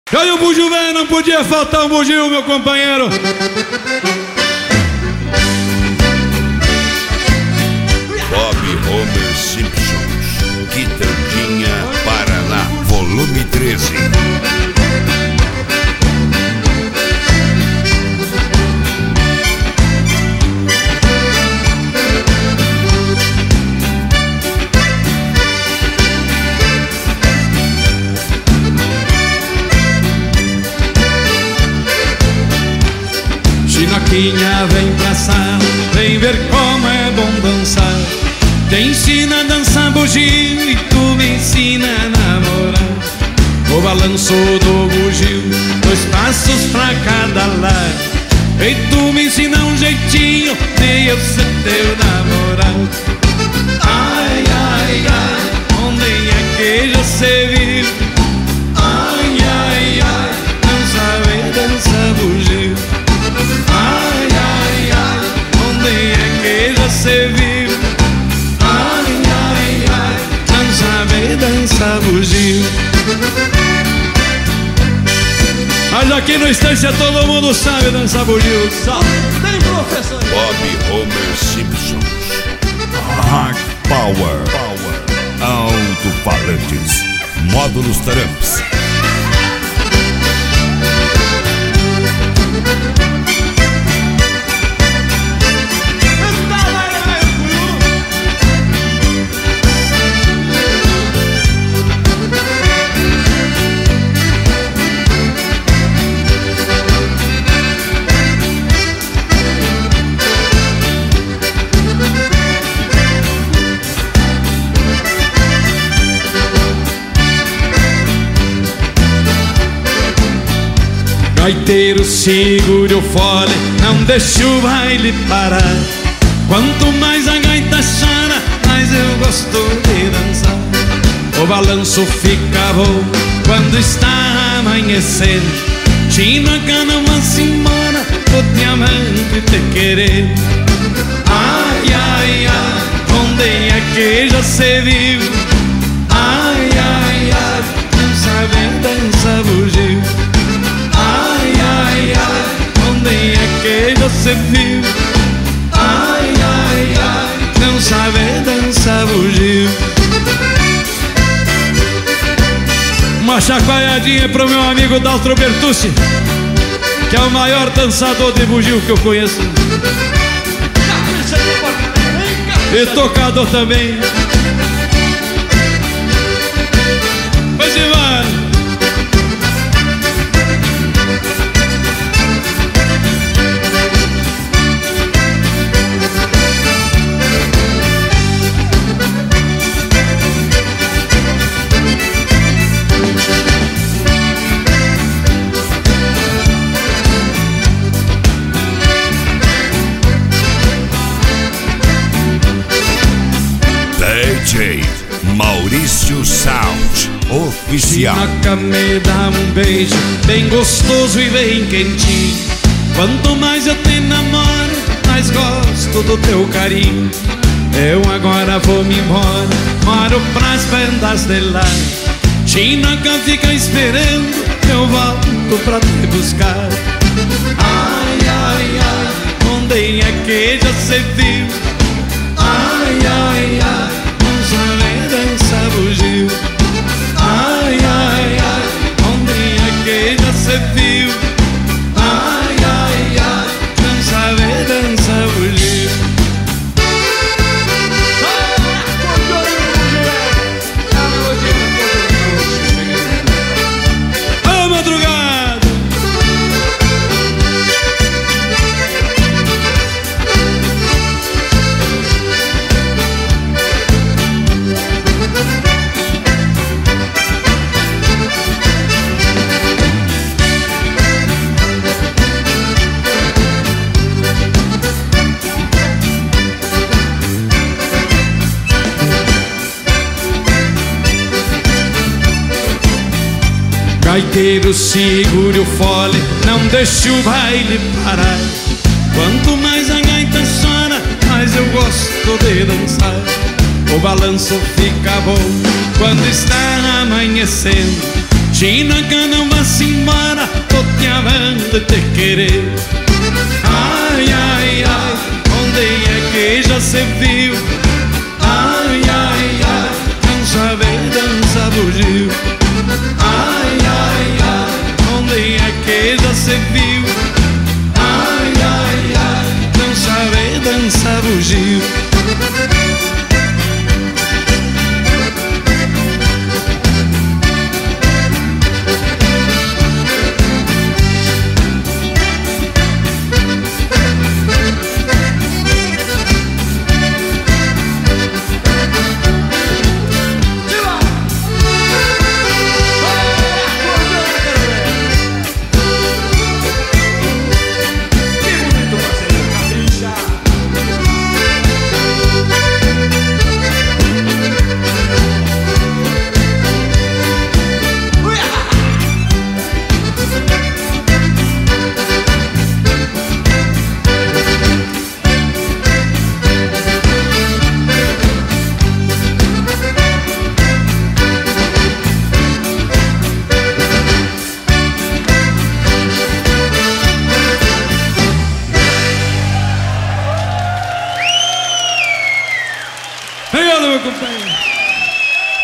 E aí o bugio velho, não podia faltar um bugio, meu companheiro. Bob Homer Simpsons, Quitandinha, Paraná, volume 13. Chinoquinha, vem pra sala, vem ver como é bom dançar. Te ensina a dançar bugio e tu me ensina a namorar. O balanço do bugio, 2 passos pra cada lado. E tu me ensina um jeitinho de eu ser teu namorado. Ai, ai, ai, onde é que já se viu? Ai, ai, ai, não sabe dançar bugio. Ai, ai, ai, onde é que já se viu? Ai, ai, ai, não sabe dançar bugio. Mas aqui no Estância todo mundo sabe dançar bugio. Tem professor Bob Homer Simpsons, Hard Power, alto-falantes, módulos Tramps. Gaiteiro, segure o fole, não deixe o baile parar. Quanto mais a gaita chora, mais eu gosto de dançar. O balanço fica bom quando está amanhecendo. Chinoca, não vá-se embora, vou te amando e te querer. Ai, ai, ai, onde é que já se viu? Ai, ai, ai, não sabe dançar bugio. Ai, ai, ai, onde é que já se viu? Ai, ai, ai, não sabe dançar bugio. Uma chacoalhadinha pro meu amigo Daltro Bertucci, que é o maior dançador de bugio que eu conheço. E tocador também. Pois embora. DJ Maurício Sound Oficial. Chinoca, me dá um beijo bem gostoso e bem quentinho. Quanto mais eu te namoro, mais gosto do teu carinho. Eu agora vou me embora, moro pras bandas de lá. Chinoca, fica esperando, eu volto pra te buscar. Ai, ai, ai, onde é que já se viu? Ai, ai, ai, não sabe dançar bugio. Ai, ai, ai, onde é que já se viu? Ai, ai, ai, não sabe dançar bugio. Ô, madrugada! Gaiteiro, segure o fole, não deixe o baile parar. Quanto mais a gaita chora, mais eu gosto de dançar. O balanço fica bom quando está amanhecendo. Chinaca, não vá-se embora, tô te amando te querer. Ai, ai, ai, onde é que já se viu? Ai, ai, ai, não sabe dançar bugio. Ai, ai, ai, onde é que já se viu? Ai, ai, ai, não sabe dançar bugio. Obrigado, meu companheiro.